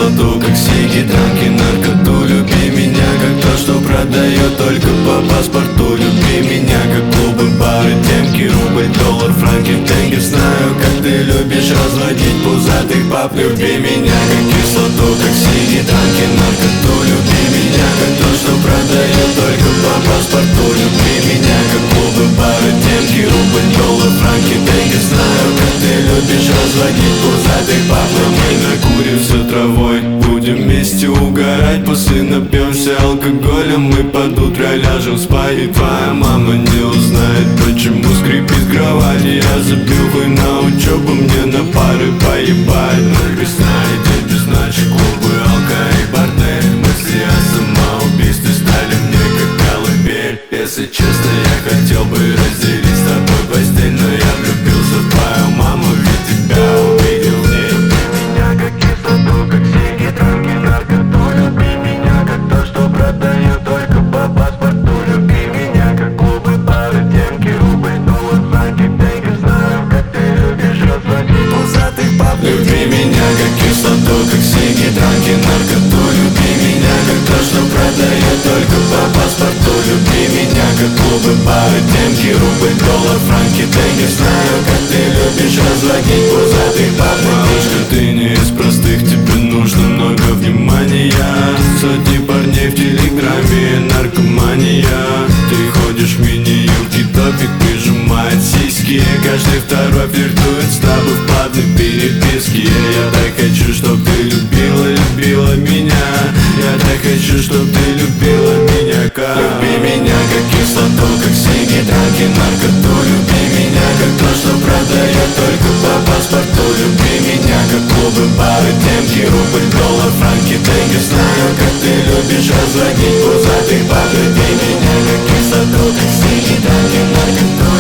кислоту, как сиги, дранки, наркоту. Люби меня, как то, что продает только по паспорту. Люби меня, как клубы, бары, темки, рубль, доллар, франки, тенге. Знаю, как ты любишь разводить пузатых баб. Люби меня, как кислоту, как сиги, дранки, наркоту. Люби меня, как то, что продает только по паспорту. Люби меня, как клубы, бары, темки, рубль, доллар, франки, тенге. Знаю, как ты любишь разводить пузатых баб. Но мы накуримся травой, будем вместе угорать. После напьемся алкоголем, мы под утро ляжем спать. И твоя мама не узнает, почему скрипит кровать. Я забил хуй на учебу, мне на пары поебать. Ночь без сна и день без ночи, клубы, алко и бордель. Мысли о самоубийстве стали мне как колыбель. Если честно, я хотел бы разделить с тобой постель, но я влюбился в твою маму, ведь тебя увидел в ней. Люби меня, как кислоту, как сиги, дранки, наркоту. Люби меня, как то, что продаю только по паспорту. Люби меня, как клубы, бары, темки, рубль, доллар, франки, тенге. Знаю, как ты любишь разводить пузатых баб. Люби меня, как кислоту, как сиги, дранки, наркоту. Люби меня, как то, что продает только по паспорту. Люби меня, как клубы, бары, темки, рубль, доллар, франки, тенге. Знаю, как ты любишь разводить пузатых баб. Малышка, ты не из простых, тебе нужно много внимания. Сотни парней в телеграме, наркомания. Ты ходишь в мини-юбке, топик прижимает сиськи. Каждый второй флиртует с тобой в платной переписке. Я так хочу, чтоб ты любила меня. Я так хочу, чтоб ты любила меня как. Люби меня, как кислоту, как сиги, дранки, наркоту. Люби меня, как то, что продает только по паспорту. Люби меня, как клубы, бары, темки, рубль, доллар, франки, тенге. Знаю, как ты любишь разводить пузатых баб. Люби меня, как кислоту, как сиги, дранки, наркоту.